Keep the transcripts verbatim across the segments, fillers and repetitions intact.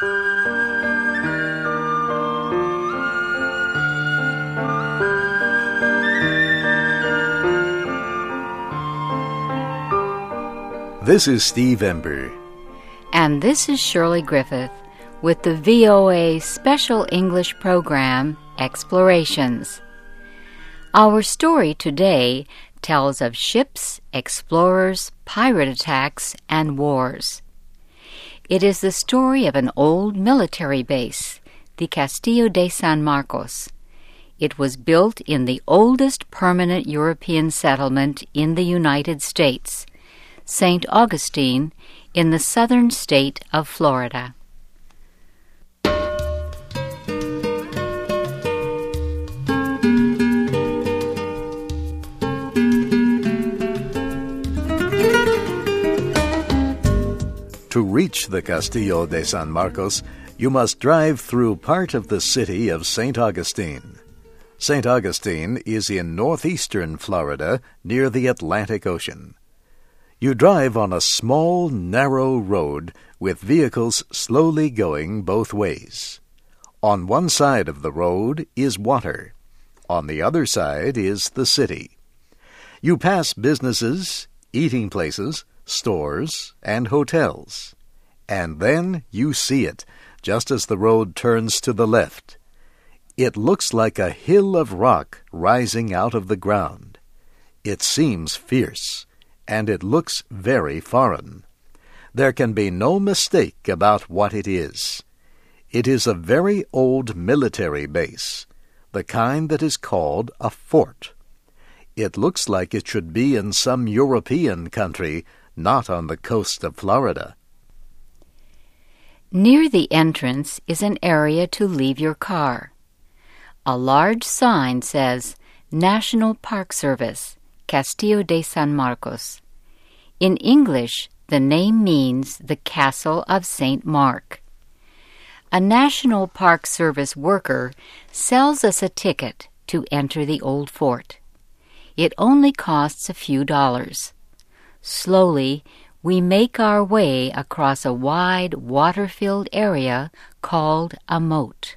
This is Steve Ember. And this is Shirley Griffith with the V O A Special English Program, Explorations. Our story today tells of ships, explorers, pirate attacks, and wars. It is the story of an old military base, the Castillo de San Marcos. It was built in the oldest permanent European settlement in the United States, Saint Augustine, in the southern state of Florida. To reach the Castillo de San Marcos, you must drive through part of the city of Saint Augustine. Saint Augustine is in northeastern Florida near the Atlantic Ocean. You drive on a small, narrow road with vehicles slowly going both ways. On one side of the road is water. On the other side is the city. You pass businesses, eating places, stores, and hotels. And then you see it, just as the road turns to the left. It looks like a hill of rock rising out of the ground. It seems fierce, and it looks very foreign. There can be no mistake about what it is. It is a very old military base, the kind that is called a fort. It looks like it should be in some European country, not on the coast of Florida. Near the entrance is an area to leave your car. A large sign says, National Park Service, Castillo de San Marcos. In English, the name means the Castle of Saint Mark. A National Park Service worker sells us a ticket to enter the old fort. It only costs a few dollars. Slowly, we make our way across a wide, water-filled area called a moat.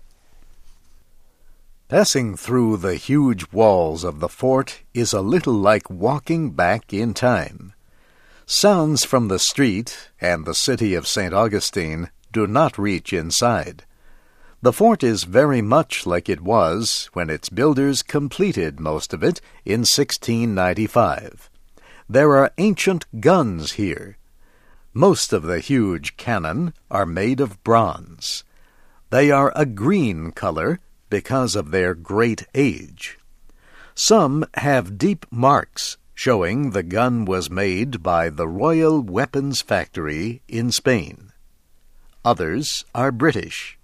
Passing through the huge walls of the fort is a little like walking back in time. Sounds from the street and the city of Saint Augustine do not reach inside. The fort is very much like it was when its builders completed most of it in sixteen ninety-five. There are ancient guns here. Most of the huge cannon are made of bronze. They are a green color because of their great age. Some have deep marks showing the gun was made by the Royal Weapons Factory in Spain. Others are British.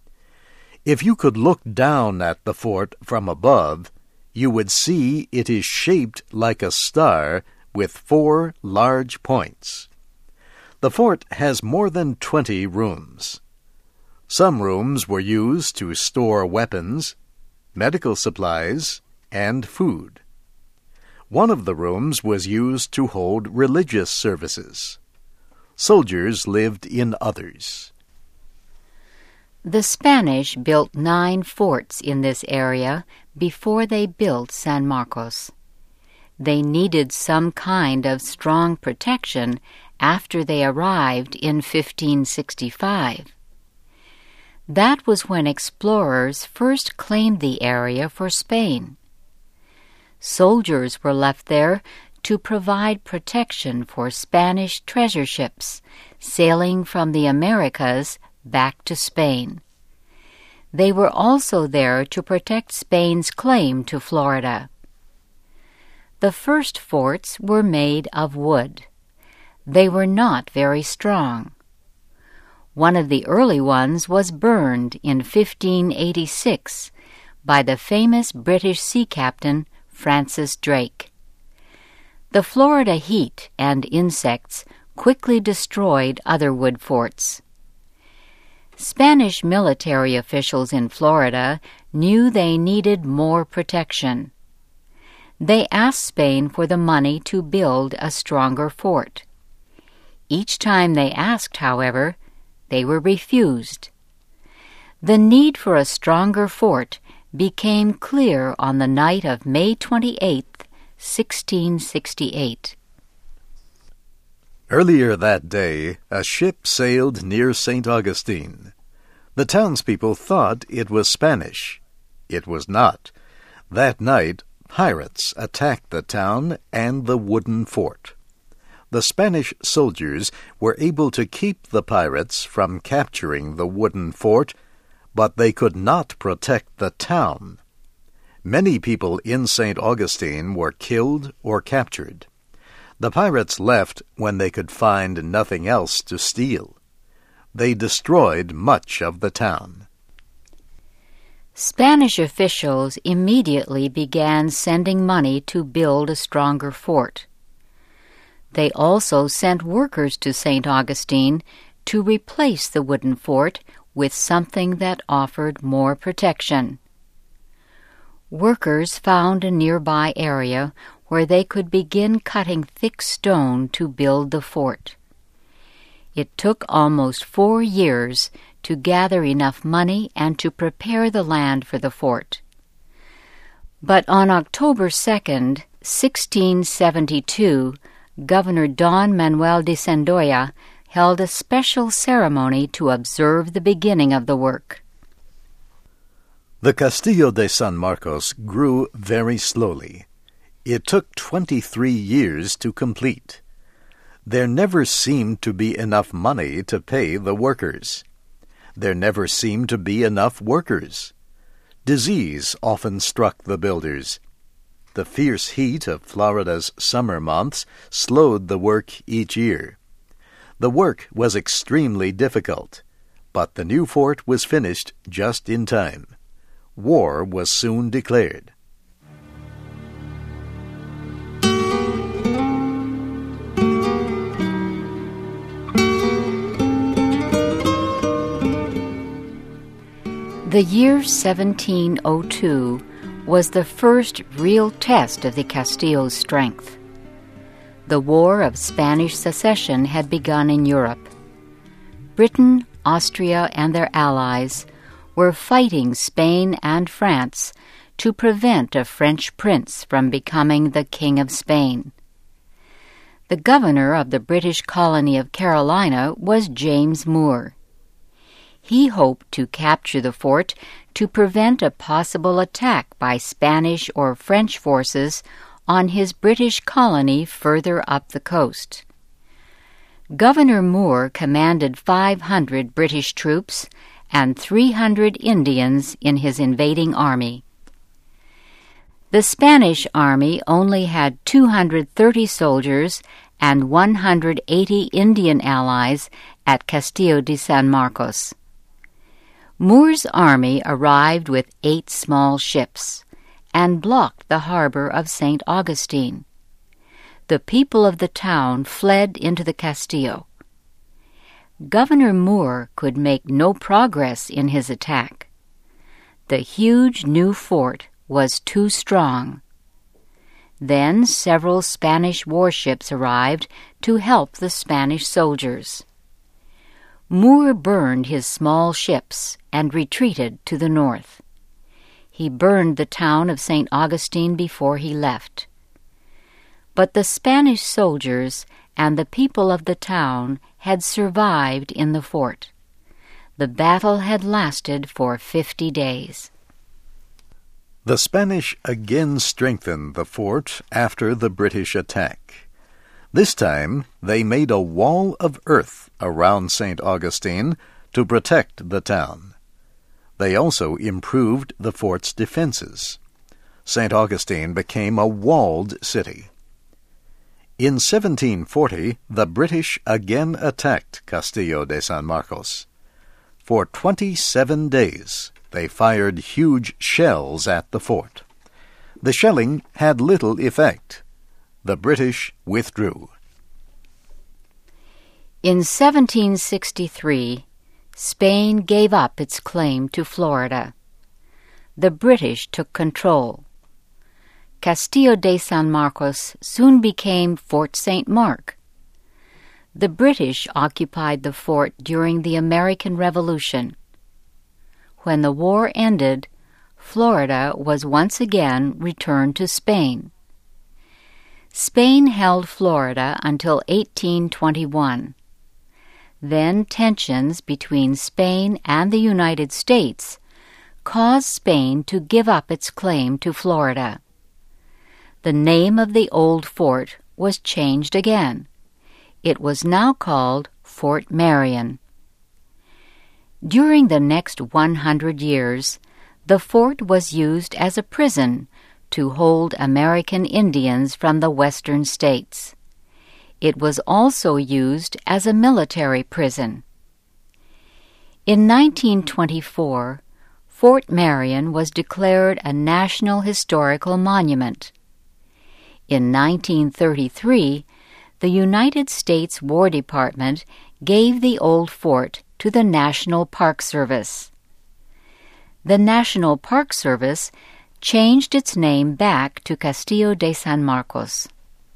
If you could look down at the fort from above, you would see it is shaped like a star with four large points. The fort has more than twenty rooms. Some rooms were used to store weapons, medical supplies, and food. One of the rooms was used to hold religious services. Soldiers lived in others. The Spanish built nine forts in this area before they built San Marcos. They needed some kind of strong protection after they arrived in fifteen sixty-five. That was when explorers first claimed the area for Spain. Soldiers were left there to provide protection for Spanish treasure ships sailing from the Americas back to Spain. They were also there to protect Spain's claim to Florida. The first forts were made of wood. They were not very strong. One of the early ones was burned in fifteen eighty-six by the famous British sea captain Francis Drake. The Florida heat and insects quickly destroyed other wood forts. Spanish military officials in Florida knew they needed more protection. They asked Spain for the money to build a stronger fort. Each time they asked, however, they were refused The need for a stronger fort became clear on the night of May twenty-eighth, sixteen sixty-eight. Earlier that day, a ship sailed near Saint Augustine. The townspeople thought it was Spanish. It was not. That night, pirates attacked the town and the wooden fort. The Spanish soldiers were able to keep the pirates from capturing the wooden fort, but they could not protect the town. Many people in Saint Augustine were killed or captured. The pirates left when they could find nothing else to steal. They destroyed much of the town. Spanish officials immediately began sending money to build a stronger fort. They also sent workers to Saint Augustine to replace the wooden fort with something that offered more protection. Workers found a nearby area where they could begin cutting thick stone to build the fort. It took almost four years to gather enough money and to prepare the land for the fort. But on October second, sixteen seventy-two, Governor Don Manuel de Sandoya held a special ceremony to observe the beginning of the work. The Castillo de San Marcos grew very slowly. It took twenty-three years to complete. There never seemed to be enough money to pay the workers. There never seemed to be enough workers. Disease often struck the builders. The fierce heat of Florida's summer months slowed the work each year. The work was extremely difficult, but the new fort was finished just in time. War was soon declared. The year seventeen oh two was the first real test of the Castillo's strength. The War of Spanish Succession had begun in Europe. Britain, Austria, and their allies were fighting Spain and France to prevent a French prince from becoming the King of Spain. The governor of the British colony of Carolina was James Moore. He hoped to capture the fort to prevent a possible attack by Spanish or French forces on his British colony further up the coast. Governor Moore commanded five hundred British troops and three hundred Indians in his invading army. The Spanish army only had two hundred thirty soldiers and one hundred eighty Indian allies at Castillo de San Marcos. Moore's army arrived with eight small ships and blocked the harbor of Saint Augustine. The people of the town fled into the Castillo. Governor Moore could make no progress in his attack. The huge new fort was too strong. Then several Spanish warships arrived to help the Spanish soldiers. Moore burned his small ships and retreated to the north. He burned the town of Saint Augustine before he left. But the Spanish soldiers and the people of the town had survived in the fort. The battle had lasted for fifty days. The Spanish again strengthened the fort after the British attack. This time they made a wall of earth around Saint Augustine to protect the town. They also improved the fort's defenses. Saint Augustine became a walled city. In seventeen forty, the British again attacked Castillo de San Marcos. For twenty-seven days, they fired huge shells at the fort. The shelling had little effect. The British withdrew. In seventeen sixty-three, Spain gave up its claim to Florida. The British took control. Castillo de San Marcos soon became Fort Saint Mark. The British occupied the fort during the American Revolution. when the war ended, Florida was once again returned to Spain. Spain held Florida until eighteen twenty-one. Then tensions between Spain and the United States caused Spain to give up its claim to Florida. The name of the old fort was changed again. It was now called Fort Marion. During the next one hundred years, the fort was used as a prison to hold American Indians from the western states. It was also used as a military prison. In nineteen twenty-four, Fort Marion was declared a National Historical Monument. In nineteen thirty-three, the United States War Department gave the old fort to the National Park Service. The National Park Service changed its name back to Castillo de San Marcos.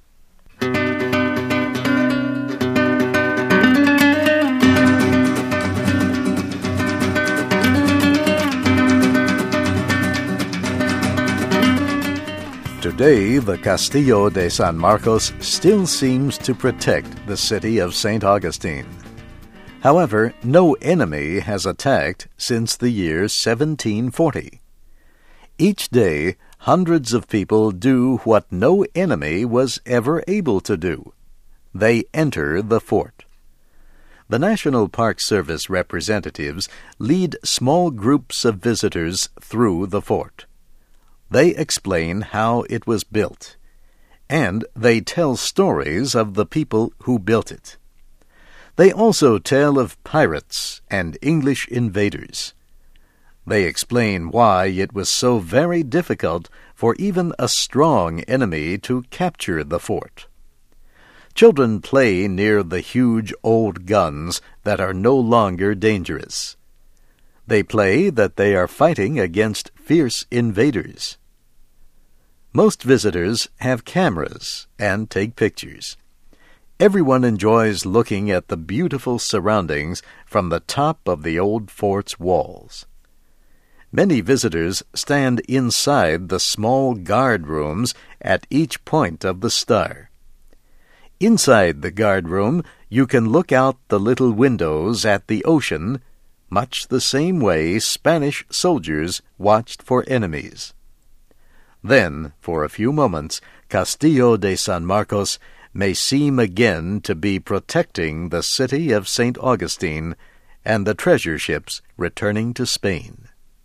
Today, the Castillo de San Marcos still seems to protect the city of Saint Augustine. However, no enemy has attacked since the year seventeen forty. Each day, hundreds of people do what no enemy was ever able to do. They enter the fort. The National Park Service representatives lead small groups of visitors through the fort. They explain how it was built, and they tell stories of the people who built it. They also tell of pirates and English invaders. They explain why it was so very difficult for even a strong enemy to capture the fort. Children play near the huge old guns that are no longer dangerous. They play that they are fighting against fierce invaders. Most visitors have cameras and take pictures. Everyone enjoys looking at the beautiful surroundings from the top of the old fort's walls. Many visitors stand inside the small guard rooms at each point of the star. Inside the guard room, you can look out the little windows at the ocean, much the same way Spanish soldiers watched for enemies. Then, for a few moments, Castillo de San Marcos may seem again to be protecting the city of Saint Augustine and the treasure ships returning to Spain.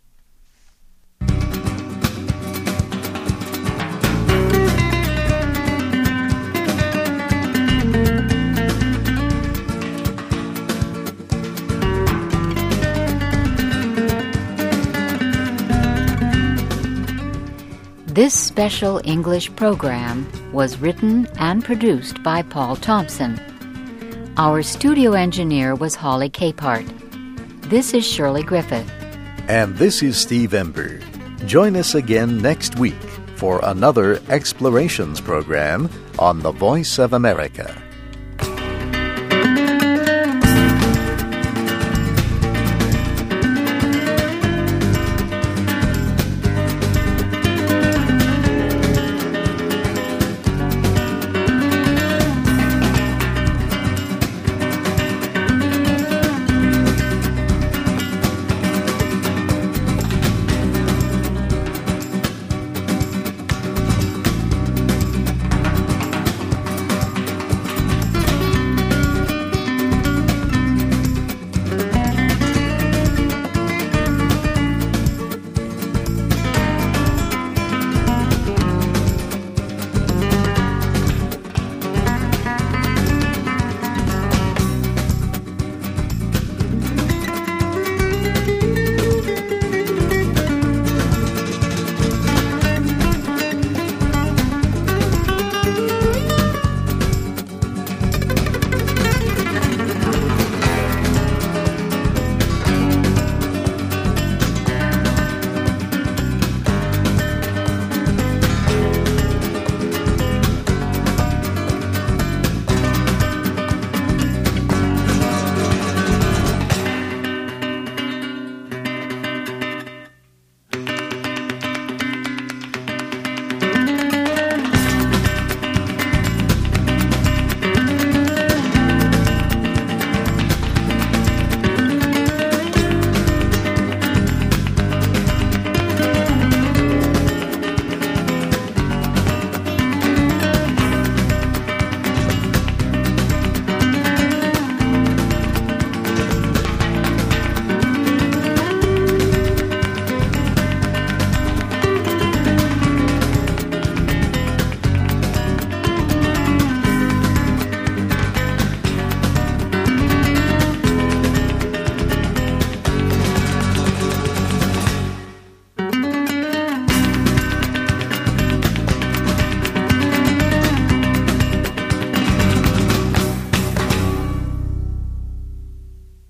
This special English program was written and produced by Paul Thompson. Our studio engineer was Holly Capehart. This is Shirley Griffith. And this is Steve Ember. Join us again next week for another Explorations program on the Voice of America.